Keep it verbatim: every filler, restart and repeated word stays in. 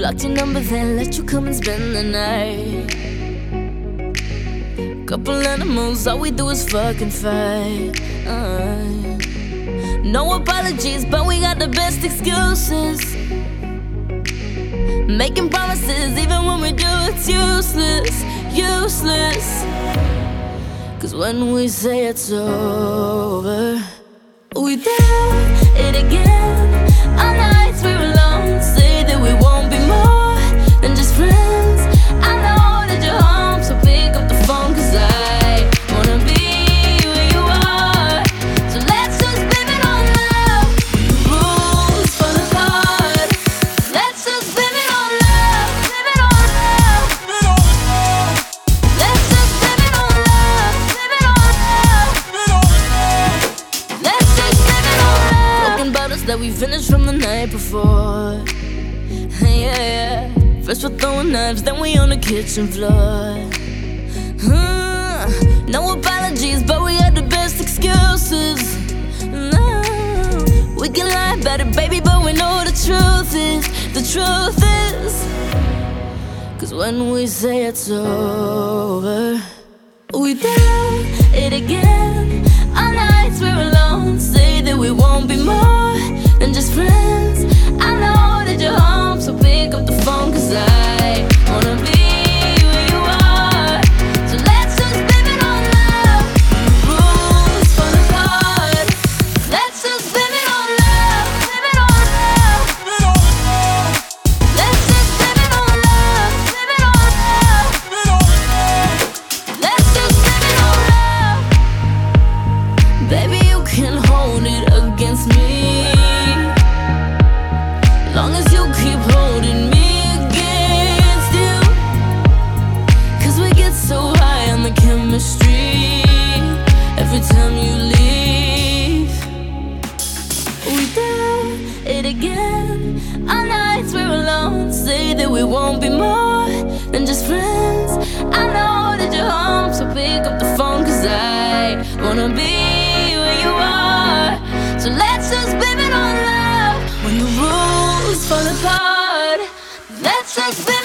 Blocked your number, then let you come and spend the night. Couple animals, all we do is fucking fight. uh, No apologies, but we got the best excuses. Making promises, even when we do, it's useless, useless. Cause when we say it's over, we do it again. Our nights we're alone, say that we won't be more than just friends. I know that you're home, so pick up the phone, cause I wanna be where you are. So let's just blame it on love. The rules fall apart. Let's just blame it on love. Blame it on love. Let's just blame it on love. Blame it on love. Let's just blame it on love. Broken bottles that we finished from the night before. Yeah, yeah. First we're throwing knives, then we on the kitchen floor. uh, No apologies, but we got the best excuses. No, we can lie about it, baby, but we know the truth is, the truth is. Cause when we say it's over, we do it again. Our nights we're alone, say that we won't be more than just friends. I know that you're home, so pick up the phone, cause I wanna be where you are. So let's just blame it on love. Rules fall apart. Let's just blame it on love. Blame it on love. Let's just blame it on love. Blame it on love. Let's just blame it on love. Baby, you can hold it against me, long as you keep holding me against you. Cause we get so high on the chemistry every time you leave. We do it again. Our nights we're alone, say that we won't be more than just friends. I know that you're home, so pick up the phone, cause I wanna be where you are. So let's just blame it on love. When the rules fall apart, let's just blame